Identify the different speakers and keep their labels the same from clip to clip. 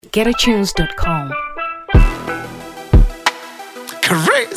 Speaker 1: GetAtunes.com.
Speaker 2: Chris.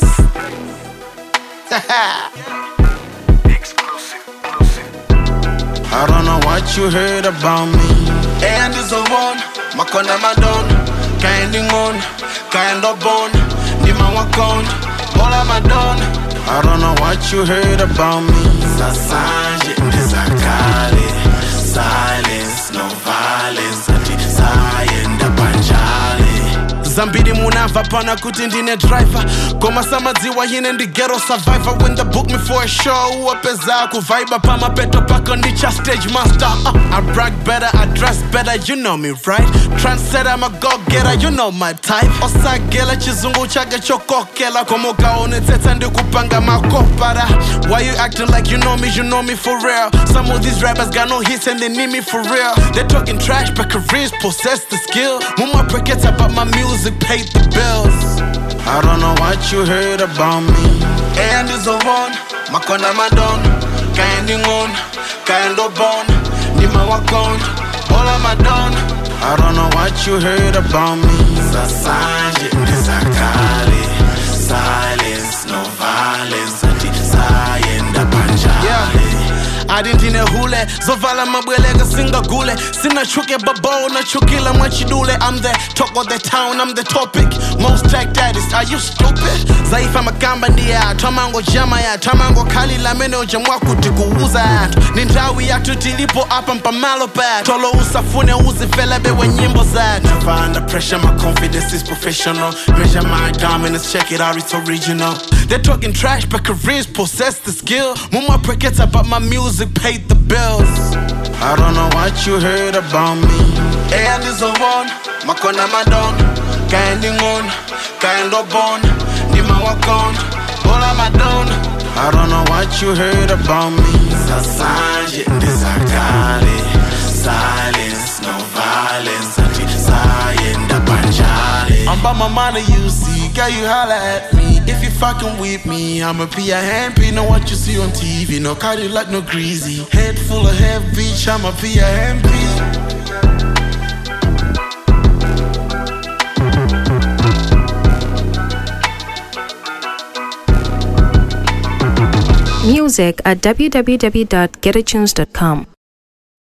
Speaker 2: I don't know what you heard about me. And is a one, makona madon, kinding on, kind of bone, nima wakon, all madon. I don't know what you heard about me. Sasanje ndizakale, silence, no violence, anti-sayenda banjale. Zambidi munava pana kuti ndine driver. Koma samadziwa hine ndi ghetto survivor. When they book me for a show, upeza kuvibe pa mapeto pako ndicha stage master. I brag better, I dress better, you know me right. Trendsetter, I'm a go-getter, you know my type. Osagela chizungu chake chokokela. Komo kaone teta ndi kupanga makopara. Why you acting like you know me for real? Some of these rappers got no hits and they need me for real. They talking trash but careers possess the skill. Muma forgets about my music, paid the bills. I don't know what you heard about me. And is a one, makona madon, kinding on, kind of bone, nima wakon, all madon. I don't know what you heard about me. Sasanje ndizakale, silence, no violence, anti-sayenda banjale. Adintine hule, zovala mabwelega singa gule. Sina chuke babo na chukila mwachidule. I'm the talk of the town, I'm the topic. Most tech daddies, are you stupid? Zaifa makamba ndiya, tamango jama ya. Tamango kali la mene ujamwa kutikuuza atu. Nindawi ya tutilipo apa mpamalo bad. Tolo usafune uzifele bewe nyimbo zad. Never under pressure, my confidence is professional. Measure my dominance, check it out, it's original. They're talking trash, but careers possess the skill. Muma forgets about my music, paid the bills. I don't know what you heard about me. And is a one, makona madon, kinding on, kind of bone, nima wakon, all madon. I don't know what you heard about me. Sasanje ndizakale, silence, no violence, anti-sayenda banjale. I'm by my money, you see, girl, you holla at me. If you fucking with me, I'ma be a handpiece. Know what you see on TV, no cardio like no greasy. Head full of heavy bitch, I'ma be a handpiece.
Speaker 1: Music at www.getatunes.com.